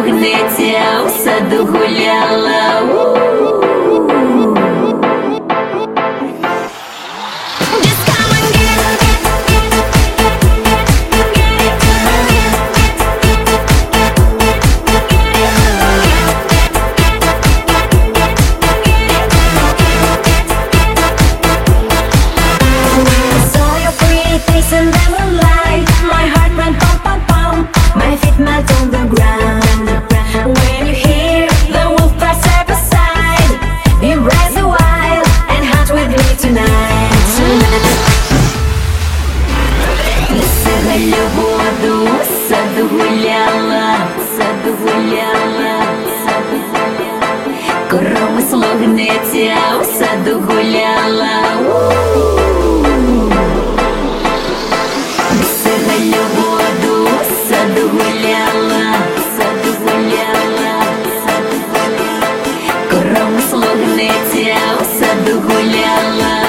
гнеться, у саду гуляла. In the moonlight, my heart went pump, pump, pump. My feet melt on the ground. When you hear the wolf cry side by side, embrace the wild and hunt with me tonight. Лисигалю воду, в саду гуляла, в саду гуляла, в саду гуляла. Коромисло гнеться, у саду гуляла. Лисигалю воду, в саду гуляла, в саду гуляла, в саду гуляла. Коромисло гнеться, у саду гуляла.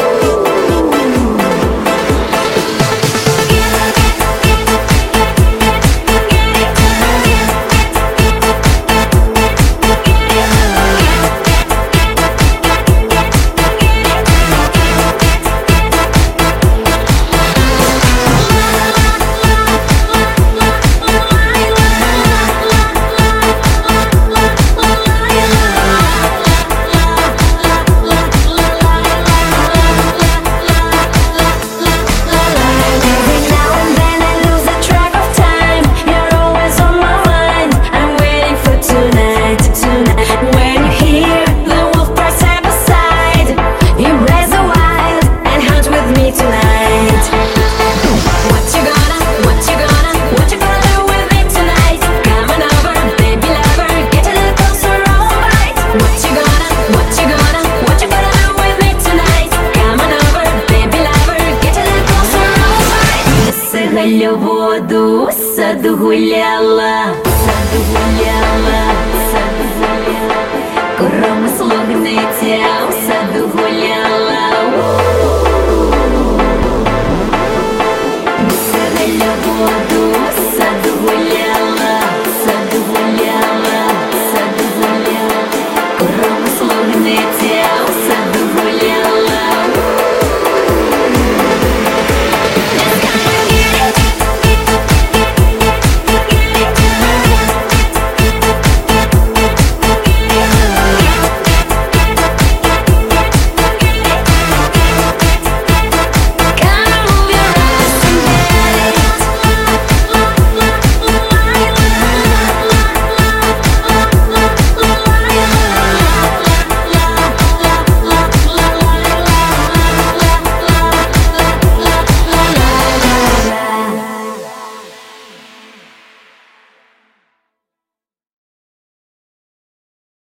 Лисигалю воду, в саду гуляла, в саду гуляла, в саду гуляла. Коромисло гнеться, в саду гуляла.